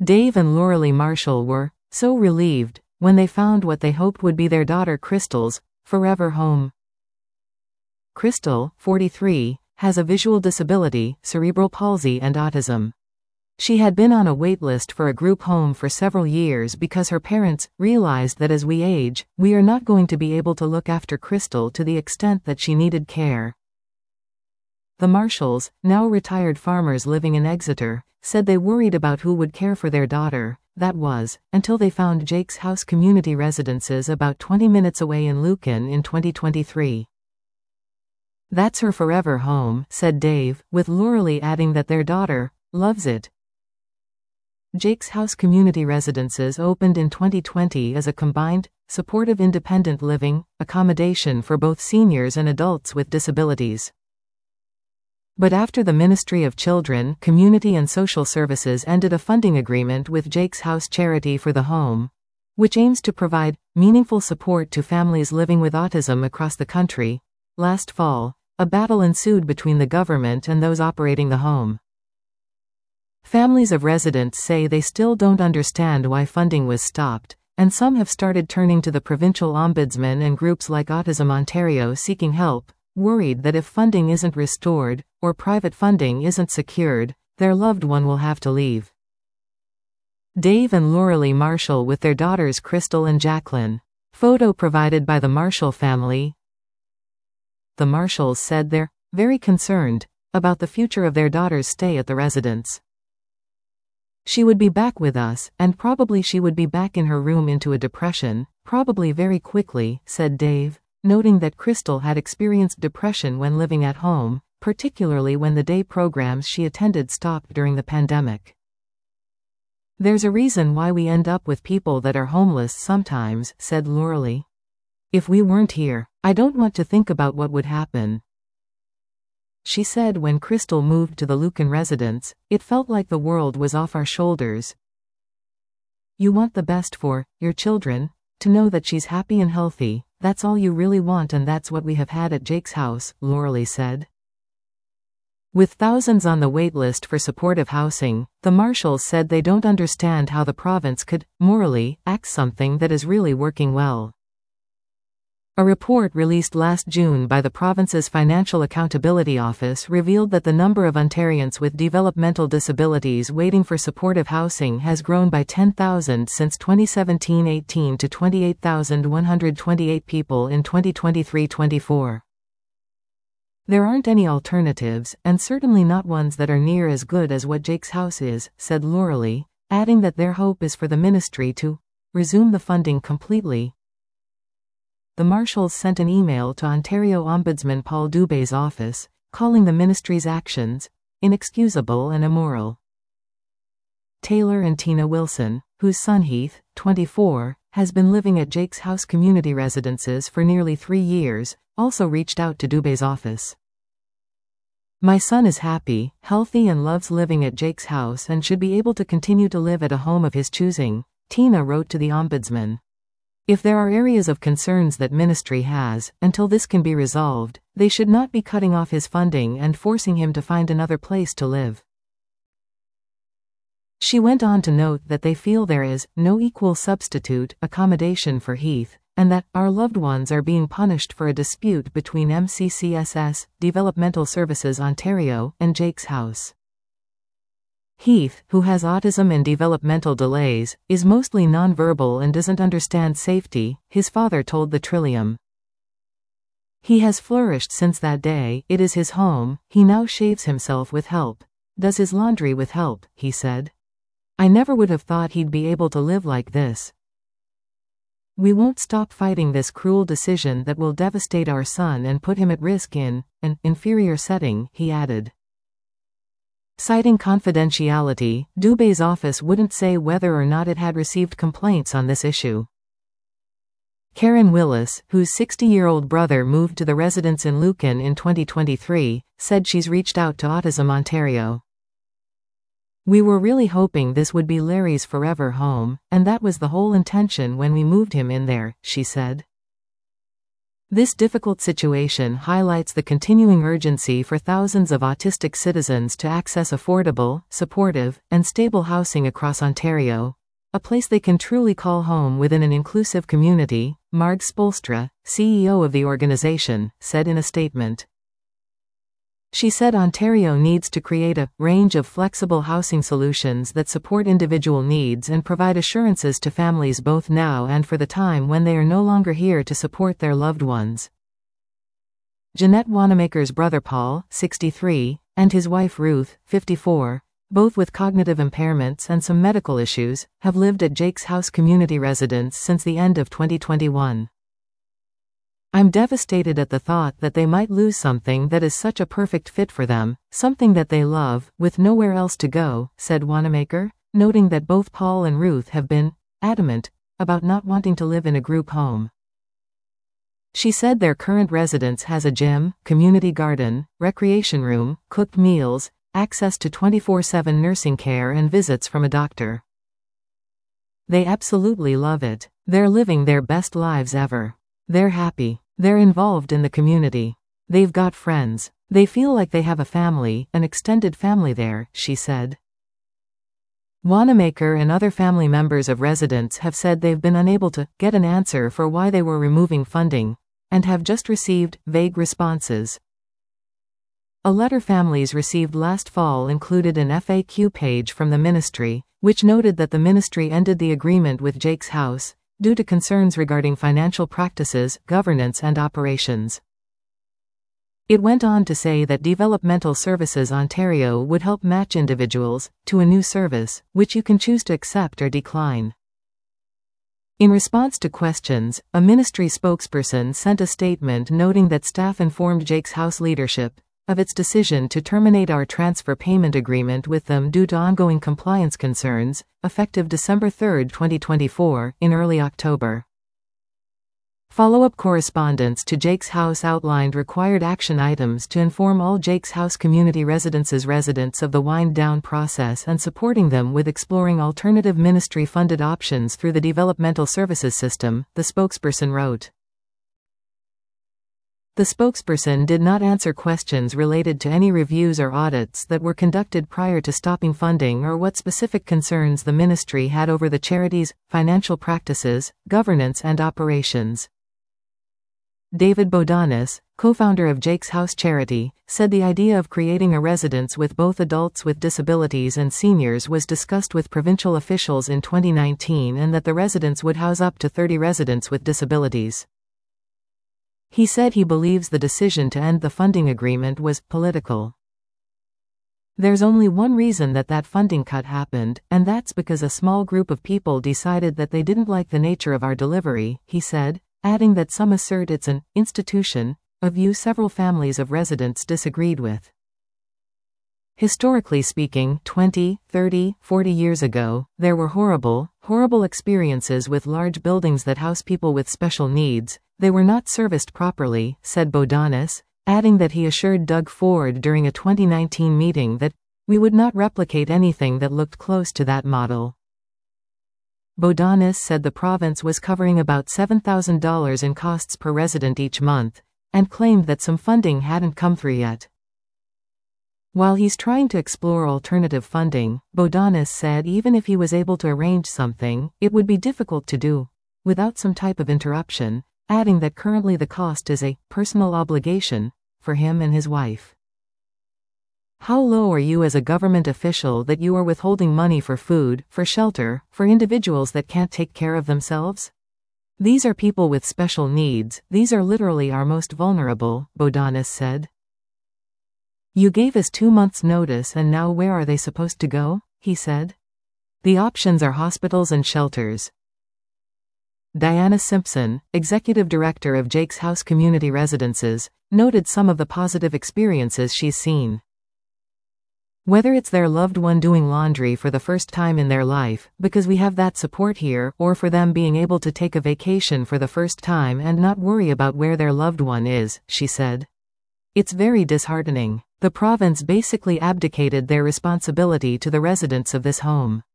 Dave and Lauralee Marshall were so relieved when they found what they hoped would be their daughter Crystal's forever home. Crystal, 43, has a visual disability, cerebral palsy and autism. She had been on a waitlist for a group home for several years because her parents realized that as we age, we are not going to be able to look after Crystal to the extent that she needed care. The Marshalls, now retired farmers living in Exeter, said they worried about who would care for their daughter. That was, until they found Jake's House Community Residences about 20 minutes away in Lucan in 2023. "That's her forever home," said Dave, with Lauralee adding that their daughter loves it. Jake's House Community Residences opened in 2020 as a combined, supportive independent living accommodation for both seniors and adults with disabilities. But after the Ministry of Children, Community and Social Services ended a funding agreement with Jake's House Charity for the Home, which aims to provide meaningful support to families living with autism across the country, last fall, a battle ensued between the government and those operating the home. Families of residents say they still don't understand why funding was stopped, and some have started turning to the provincial ombudsman and groups like Autism Ontario seeking help, worried that if funding isn't restored, or private funding isn't secured, their loved one will have to leave. Dave and Lauralee Marshall with their daughters Crystal and Jacqueline. Photo provided by the Marshall family. The Marshalls said they're very concerned about the future of their daughter's stay at the residence. "She would be back with us, and probably she would be back in her room into a depression, probably very quickly," said Dave, noting that Crystal had experienced depression when living at home, particularly when the day programs she attended stopped during the pandemic. "There's a reason why we end up with people that are homeless sometimes," said Lauralee. "If we weren't here, I don't want to think about what would happen." She said when Crystal moved to the Lucan residence, "It felt like the world was off our shoulders. You want the best for your children, to know that she's happy and healthy. That's all you really want, and that's what we have had at Jake's house," Lauralee said. With thousands on the wait list for supportive housing, the Marshalls said they don't understand how the province could, morally, axe something that is really working well. A report released last June by the province's Financial Accountability Office revealed that the number of Ontarians with developmental disabilities waiting for supportive housing has grown by 10,000 since 2017-18 to 28,128 people in 2023-24. "There aren't any alternatives, and certainly not ones that are near as good as what Jake's House is," said Lauralee, adding that their hope is for the ministry to resume the funding completely. The Marshalls sent an email to Ontario Ombudsman Paul Dubé's office, calling the ministry's actions inexcusable and immoral. Taylor and Tina Wilson, whose son Heath, 24, has been living at Jake's House Community Residences for nearly 3 years, also reached out to Dubé's office. "My son is happy, healthy and loves living at Jake's house and should be able to continue to live at a home of his choosing," Tina wrote to the Ombudsman. "If there are areas of concerns that ministry has, until this can be resolved, they should not be cutting off his funding and forcing him to find another place to live." She went on to note that they feel there is no equal substitute accommodation for Heath, and that our loved ones are being punished for a dispute between MCCSS, Developmental Services Ontario, and Jake's House. Heath, who has autism and developmental delays, is mostly nonverbal and doesn't understand safety, his father told the Trillium. "He has flourished since that day. It is his home. He now shaves himself with help. Does his laundry with help," he said. "I never would have thought he'd be able to live like this. We won't stop fighting this cruel decision that will devastate our son and put him at risk in an inferior setting," he added. Citing confidentiality, Dubé's office wouldn't say whether or not it had received complaints on this issue. Karen Willis, whose 60-year-old brother moved to the residence in Lucan in 2023, said she's reached out to Autism Ontario. "We were really hoping this would be Larry's forever home, and that was the whole intention when we moved him in there," she said. This difficult situation highlights the continuing urgency for thousands of autistic citizens to access affordable, supportive, and stable housing across Ontario, a place they can truly call home within an inclusive community, Marg Spolstra, CEO of the organization, said in a statement. She said Ontario needs to create a range of flexible housing solutions that support individual needs and provide assurances to families both now and for the time when they are no longer here to support their loved ones. Jeanette Wanamaker's brother Paul, 63, and his wife Ruth, 54, both with cognitive impairments and some medical issues, have lived at Jake's House community residence since the end of 2021. I'm devastated at the thought that they might lose something that is such a perfect fit for them, something that they love, with nowhere else to go, said Wanamaker, noting that both Paul and Ruth have been adamant about not wanting to live in a group home. She said their current residence has a gym, community garden, recreation room, cooked meals, access to 24/7 nursing care and visits from a doctor. They absolutely love it. They're living their best lives ever. They're happy. They're involved in the community. They've got friends. They feel like they have a family, an extended family there, she said. Wanamaker and other family members of residents have said they've been unable to get an answer for why they were removing funding, and have just received vague responses. A letter families received last fall included an FAQ page from the ministry, which noted that the ministry ended the agreement with Jake's House due to concerns regarding financial practices, governance and operations. It went on to say that Developmental Services Ontario would help match individuals to a new service, which you can choose to accept or decline. In response to questions, a ministry spokesperson sent a statement noting that staff informed Jake's House leadership of its decision to terminate our transfer payment agreement with them due to ongoing compliance concerns, effective December 3, 2024, in early October. Follow-up correspondence to Jake's House outlined required action items to inform all Jake's House community residences residents of the wind-down process and supporting them with exploring alternative ministry-funded options through the developmental services system, the spokesperson wrote. The spokesperson did not answer questions related to any reviews or audits that were conducted prior to stopping funding or what specific concerns the ministry had over the charity's financial practices, governance and operations. David Bodanis, co-founder of Jake's House Charity, said the idea of creating a residence with both adults with disabilities and seniors was discussed with provincial officials in 2019 and that the residence would house up to 30 residents with disabilities. He said he believes the decision to end the funding agreement was political. There's only one reason that funding cut happened, and that's because a small group of people decided that they didn't like the nature of our delivery, he said, adding that some assert it's an institution, a view several families of residents disagreed with. Historically speaking, 20, 30, 40 years ago, there were horrible experiences with large buildings that house people with special needs. They were not serviced properly, said Bodanis, adding that he assured Doug Ford during a 2019 meeting that we would not replicate anything that looked close to that model. Bodanis said the province was covering about $7,000 in costs per resident each month, and claimed that some funding hadn't come through yet. While he's trying to explore alternative funding, Bodanis said even if he was able to arrange something, it would be difficult to do without some type of interruption, adding that currently the cost is a personal obligation for him and his wife. How low are you as a government official that you are withholding money for food, for shelter, for individuals that can't take care of themselves? These are people with special needs, these are literally our most vulnerable, Bodanis said. You gave us 2 months' notice and now where are they supposed to go? He said. The options are hospitals and shelters. Diana Simpson, executive director of Jake's House Community Residences, noted some of the positive experiences she's seen. Whether it's their loved one doing laundry for the first time in their life, because we have that support here, or for them being able to take a vacation for the first time and not worry about where their loved one is, she said. It's very disheartening. The province basically abdicated their responsibility to the residents of this home.